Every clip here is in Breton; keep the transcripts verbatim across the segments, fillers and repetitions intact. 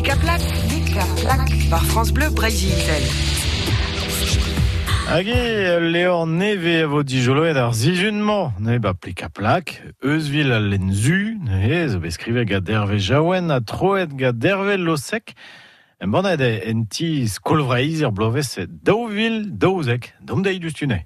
Plicaplac, Plicaplac, par France Bleu Brésil. Hag Léor neve a vo dijoloet ar zijunmañ, ne ba Plicaplac, eusvil a lenzu, ne zo beskrive ga derve jaouen a troet ga derve losek, en baned en ti skolvreiz ar blovez daouvil daouzek, dom dei dustune.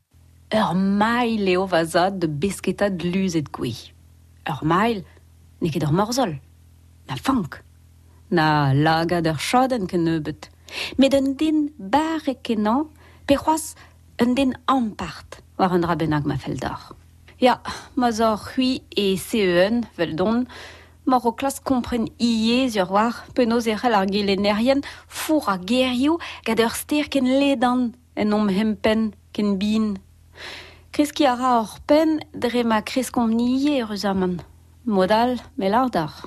Ur mail leo vazad de besketad luzet gwe. Ur mail, ne ket ur morzol. Na fank. Na lagad ur chaden ken nebeut. Met un din bar e kenan, pe c'hoaz un din ampart war un drabenag ma fel d'or. Ya, ma zo c'hui e C E N, vel don, mar o klas kompren iez ur war, penaos e c'hell ar gelenerien, four a gerioù gad ur ster ken ledan en om hempen ken bin. Kreski a ra ur pen dre ma kreskon nie ur usaman. Modal, melardar.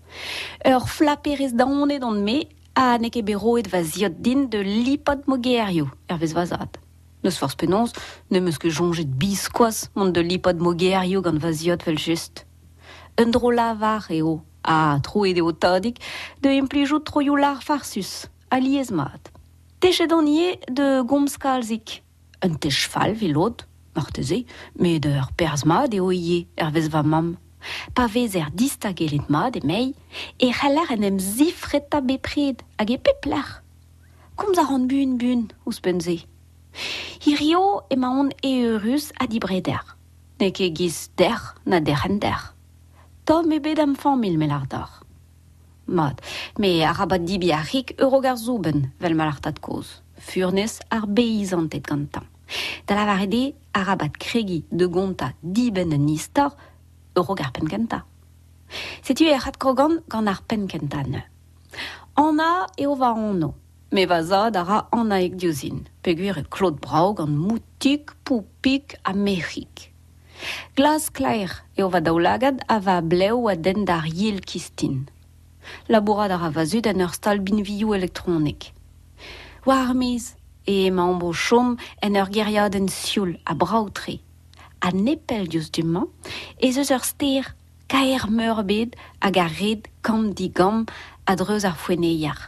Ur flaperez daonet on me, a neke beroet va ziot din de lipod mogerioù, er vez vazad. Neus force penaos, ne meus ket jonget biskoaz mont de lipod mogerioù gant va ziot vel just. Un dro lavar eo, a troet eo tadik, de implijout troioù lar farsus, a liez mat. Techet an ie de gomskalzik. Un tech fal vilod, marteze, met ur perz mat eo ie, er vez va mam. Pa vez er distagelet mat e mei, e c'heller en em zifreta bepred, hag e pepler. Komz a ran bun bun, ouz penze. Hirio e ma on e eurus a dibreder. Ne ke giz der na derren der. Tom e bet am famil melardar. Mat, me a rabat dibi a rik euro gar zouben, vel malartat koz. Furnez ar beizantet gantan. Da la varede a rabat kregi de gonta diben un istor, euro gar penkenta. Setu e rat krogan gant ar penkenta ne. Anna eo va anno, me va zad a ra anna eg diozin, peguer e Claude Brau gant moutik, poupik a merik. Glas klaer eo va daoulagad a va bleu a den d'ar yel kistin. Labourad a ra vazud en ur stal binviou elektronik. War miz e ma ambo chom en ur geriad en sioul a braoutre. A nepel diouz du-mañ, ez eus ur ster kaer meurbed hag a red kant digam a dreuz ar foueneier.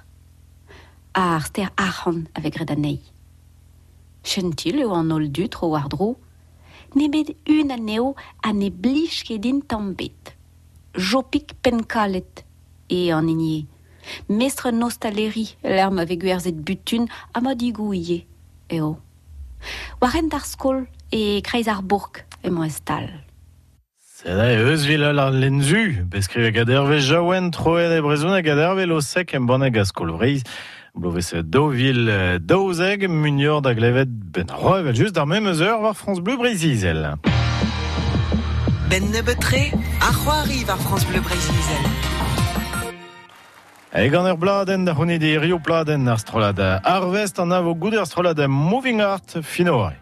A ar ster arc'han avek red anei. Chentil eo an ol dut ro war dro, ne bet un aneo a ne blij ket din tampet. Jopik penkalet e an inie. Mestre nostaleri l'er ma veguerzet butun a ma digou ie, eo. Waren d'ar skol e kreiz ar bourg e mo estal. Seda e eusvil ar lenzu, beskrive ga derve jaouen troet e brezoun hag a derve losek en banne ga skolvreiz. Blovez daouvil daouzeg, munior da glevet ben roevel just ar mem eus eur war France Bleu Brésil. Ben nebetre, a c'hoari war France Bleu Brésil. E gant ur bladen da c'honne de rio pladen ar strolad arvest an avo goude ar strolad Moving Art finoare.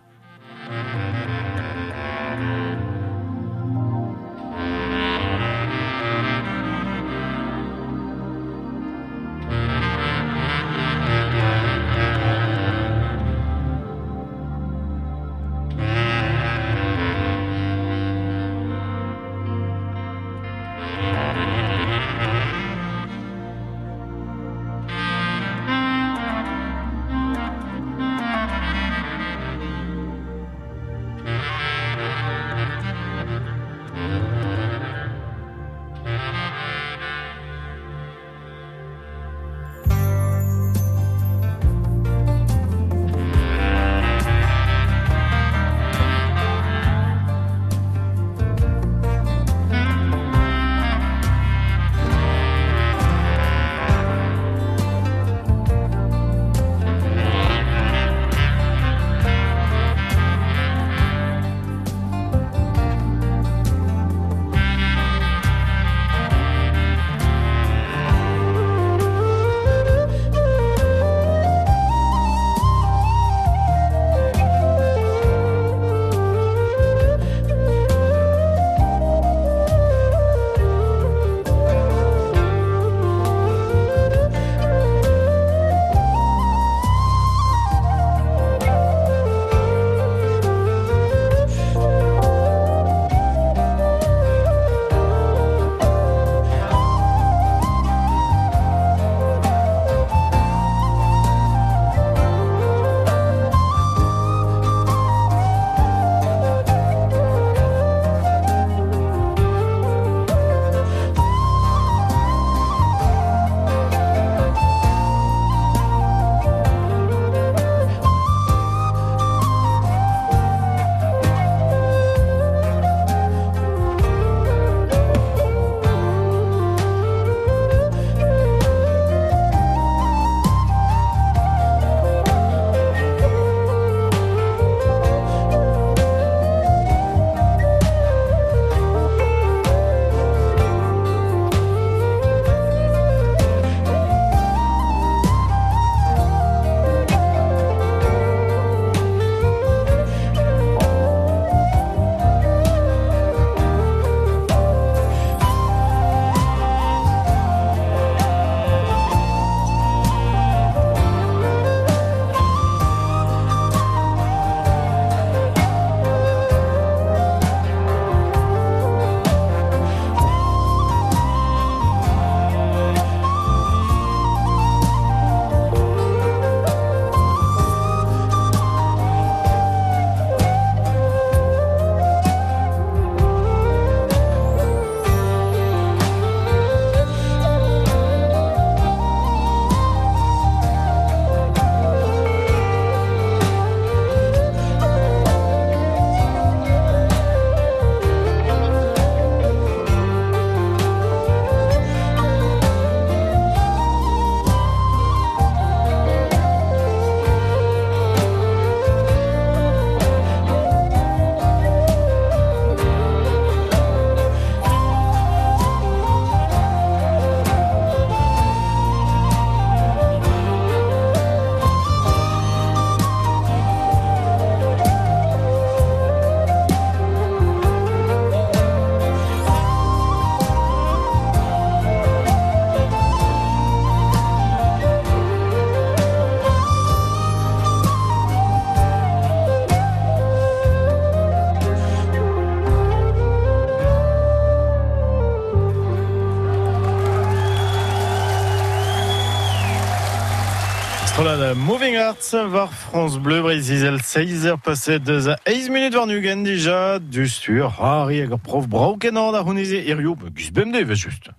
Astrolade Moving Arts var France Bleu Brésil seize heures passées deux à onze minutes var nugen déjà du sur Harry hag prof braukenan da honize irio gus bemde ve just.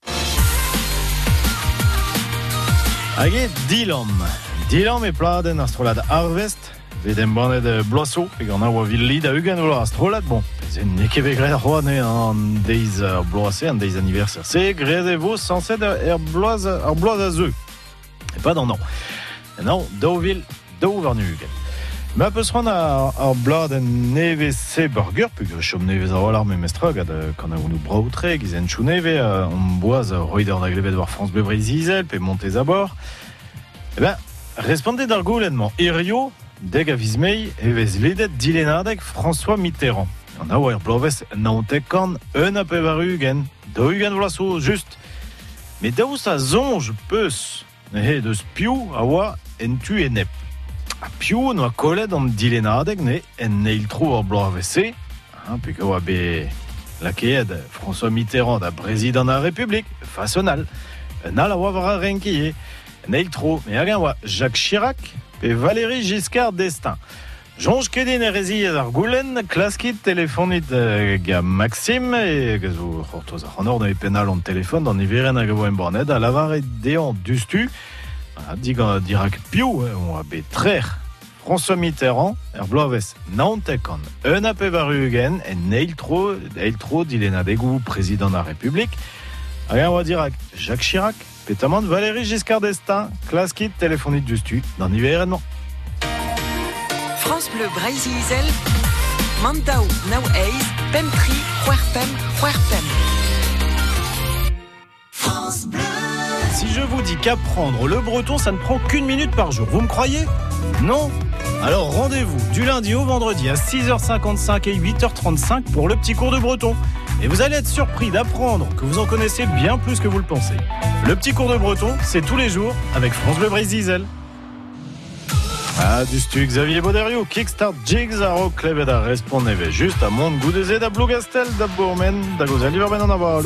Hag Dylan. Dylan e pladen Astrolade Harvest vedem banet bloaso pe gant a oa villi da ugen ola Astrolade bon. Zen ne keve gret roa ne an deiz bloase an deiz anniversaire. Se gret evo sanset er bloaz ar bloaz a zeu. Et pas dans non. Non, Deauville, Dauvernugen. Mais un peu se rendre à, à blad en neve se burger, puis que chom neve a rolar me mestra, gad quand on nous brautre, gizen chou neve, on boise roider da glebet war France Bleu Brésil, puis montez à bord. Eh ben, respondez d'ar goulennement. Irio, deg a vizmei, evez ledet dilenadek François Mitterrand. On a oer bloves naontekan, un a pevarugen, daugen vlaso, juste. Mais daou sa zonge peus, ne deus piou a oa en tu enep. A piou no a kollet an dilenadeg ne en neil tro ar bloavese, hein, puis que oa be lakeed François Mitterrand da président da République, façonnal. Nal a oa vara renkiye, neil tro, me hag oa Jacques Chirac pe Valéry Giscard d'Estaing. Jonge kedin e rezi ar goulenn, klaskit telefonit euh, ga Maxime, e gazou c'hortoz ar c'hanor ne penal an telefon, d'an iveren hag avo en borned, a lavar e dean dustu, a digan dirak piou, eh, on a bet trer François Mitterrand, er bloaves naontek an un a pevaru ugen, en neil tro, neil tro dilena degou président da République, hag oa dirak Jacques Chirac, petamant Valéry Giscard d'Estaing, klaskit telefonit dustu, d'an iveren. France Bleu Brésil, Mandao, Now Eiz, Pemtri, Huerpem, Huerpem. France Bleu. Si je vous dis qu'apprendre le breton, ça ne prend qu'une minute par jour, vous me croyez? Non? Alors rendez-vous du lundi au vendredi à six heures cinquante-cinq et huit heures trente-cinq pour le petit cours de breton. Et vous allez être surpris d'apprendre que vous en connaissez bien plus que vous le pensez. Le petit cours de breton, c'est tous les jours avec France Bleu Brésil. Ah, du stu Xavier Boderio, Kickstart Jigs a roklebet a respondeve juste a mont goudeze da Blougastel, da Bourmen, da gozel iverben an avalou.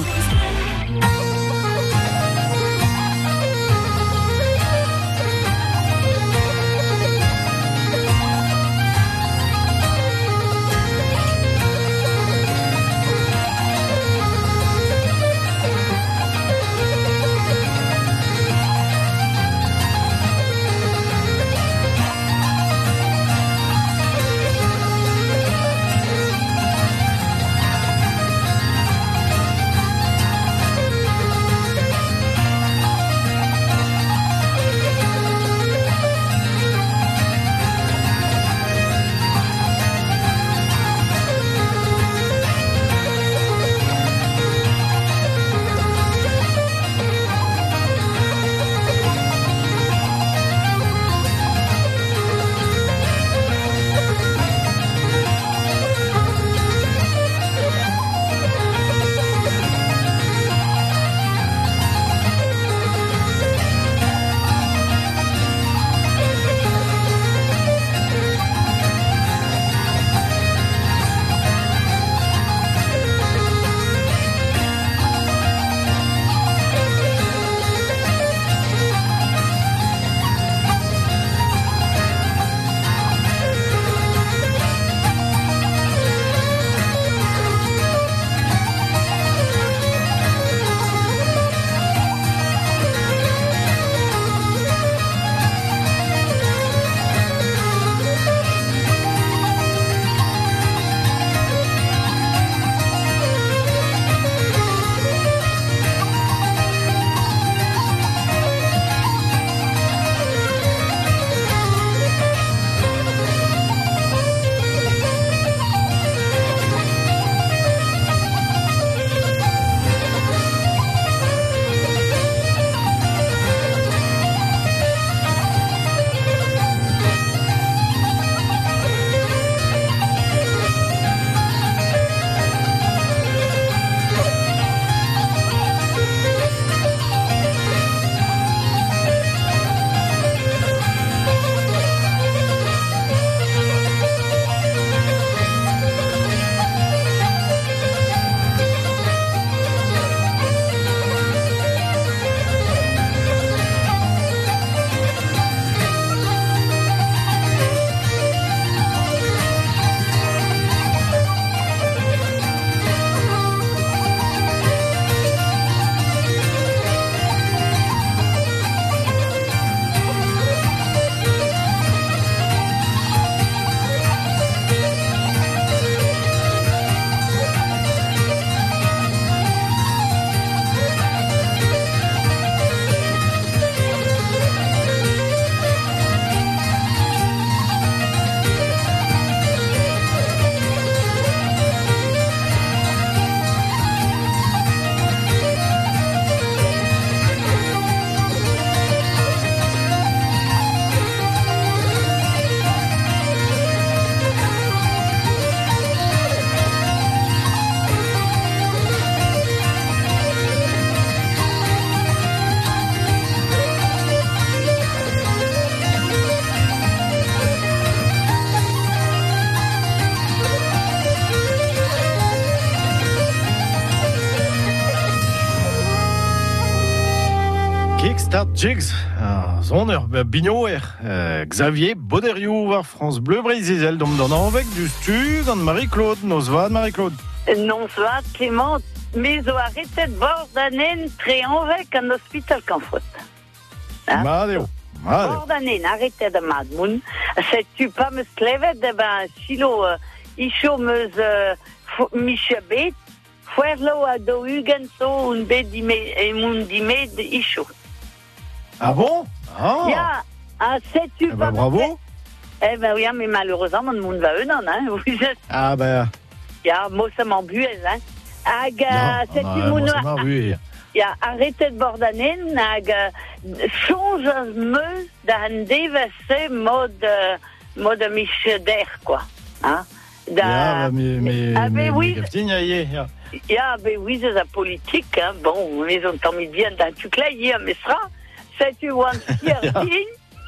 Kickstart Jigs, uh, zonder binoer, uh, Xavier Boderiou war France Bleu Brésil, dom d'an anvek du stu gant Marie-Claude, nos vat Marie-Claude. Non vat Clément, mais o arretet bord d'anen tre anvek an hospital Canfot. Madeo, madeo. Bord d'anen, arretet a mad moun, setu pa meus klevet, e ben silo uh, isho meus uh, miche bet, Fuerlo a do ugen so un bet dime, e moun dime de isho. Ah bon? Ah. Ya, ah, sais-tu eh pas... ben, bravo. Eh ben oui, mais malheureusement, mon monde va eux, non, hein. Ah ben... Ya, moi, ça m'embuelle, hein. Aga, sais-tu mon... Ya, arrêtez de bordanen, aga, change meus d'un déversé mode, mode miche d'air, quoi. Hein? Da... Ya, mais... mais ah, ben oui. Ya, ya, ben oui, c'est la politique, hein. Bon, ils ont mis bien dans tout là, hier, mais ça... C'est-tu un fierting,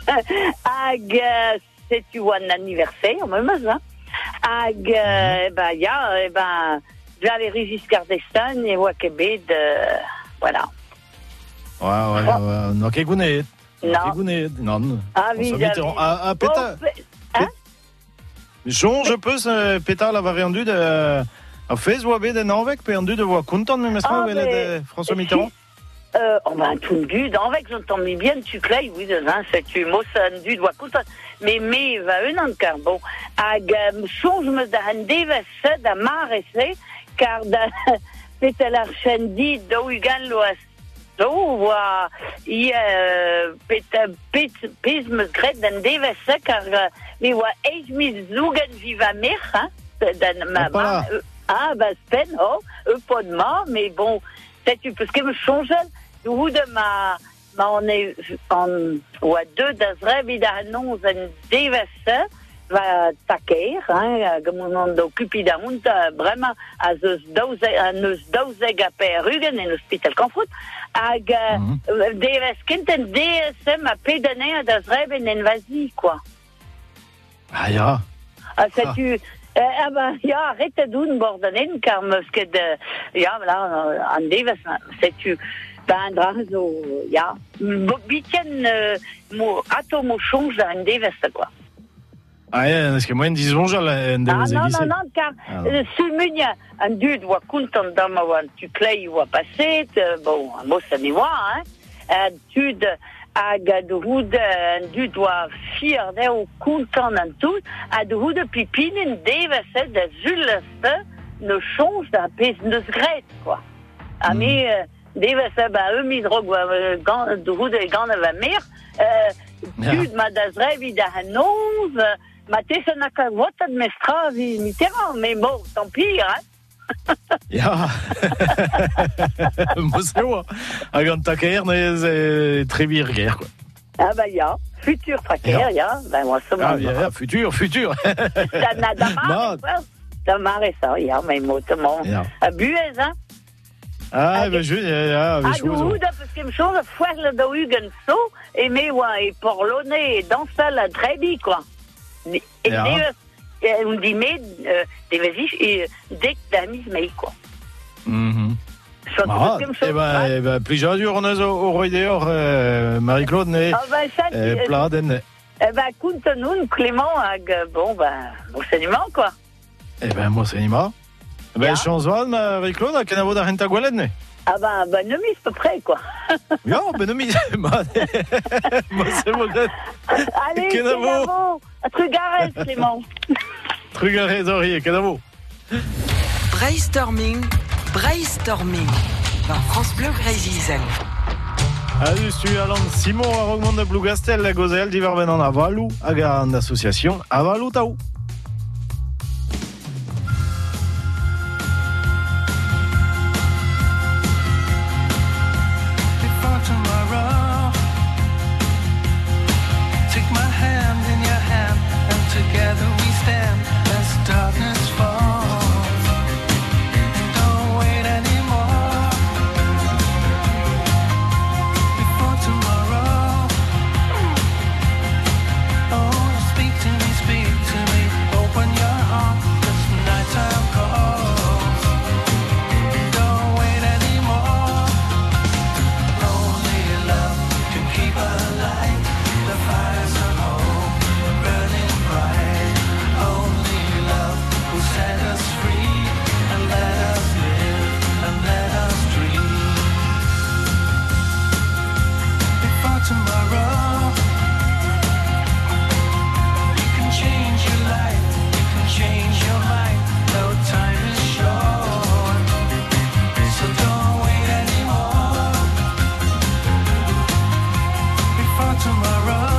ag, c'est-tu un anniversaire, même ça. Ag, eh ben, ya, eh ben, là, les Régis Giscard d'Estaing et Wakebed, voilà. Ouais, ouais, ouais, non, qu'est gounet. Non. Gounet, non. Ah, oui, ah, pétard. Hein? Je peux, ce pétard, la variante de, a fait, Zouabé, de Norvège, puis en deux de voix content, mais ça, où elle est de François Mitterrand? Euh, oh ben, tout du, avec j'entends bien, tu clais, oui, hein, c'est tu, moi, ça, du, doit coûter, mais, mais, va un an, car bon, ag, change me d'un dévesse, d'un maressé, car d'un, peut-être l'archendi, d'où il gagne l'ouest, d'où, voit, il, euh, peut-être, peut-être, peut-être, me crête d'un dévesse, car, mais, voit, et, mis, zougan, viva, mer, hein, d'un, ma, ma, ah, ben, spen, oh, eux, pas de ma, mais bon, c'est tu, parce que me change, où de ma, ma on est en ou à deux d'azreb et d'annonce un dévesse va taquer hein comme on occupe d'amunt vraiment à zeus douze à neus douze gaper rugen en hospital Canfot ag dévesse kinten D S M a pédané d'azreb en invasi quoi. Ah ya. Ah c'est tu ah ben ja arrête d'un bordanen car parce que de ja là en dévesse c'est tu ben drazo ja bitien mo atomo change un déveste quoi. Ah ja, parce que moi dis bonjour un déveste. Ah non non non car sumunia un dude voit content dans ma voix tu clay voit passer bon moi ça n'y voit hein un dude aga de houd un dude doit fier d'au content en tout à de houd pipine un déveste de zuleste ne change d'un pèse de grette quoi. Ah mais dévesse ba eux mis drog gant de houd et gant va mer euh dude ma d'azrev ida hanons ma tessenaka vota de mestra vi Mitterrand mais bon tant pis hein. Ja. Moi c'est moi. A gant taker ne très virguer quoi. Ah bah ya, futur tracker ya, ben moi ça ah, ya, futur, futur. Ça n'a d'amare, ça marre ça, ya, mais moi tout monde. A buez hein. Ah, ah ben je ya, ah nous parce que me chose fois le do Hugen so et mais ouais et porlonné dans ça la trebi quoi. Et on dit mais des vasiches et dès que t'as mis mais quoi. Mhm. Ah, eh ben, eh ben, plusieurs jours on a au roi d'or Marie-Claude ne pladen. Eh ben, compte nous Clément bon ben enseignement quoi. Eh ben moi c'est Nima. Ben chance Marie-Claude à Canavo d'Arenta Gualene. Ah ben ben ne mise peu près quoi. Ja, ben ne mise. Moi c'est mon gars. Allez Canavo. Trugarez Clément. Trugarez Dori Canavo. Brainstorming. Brainstorming dans France Bleu Brésil. Allez, tu Alan Simon à Rogmond de Blougastel, la Gozelle, d'Iverben en Avalou, à Garande Association, Avalou Taou. Love tomorrow.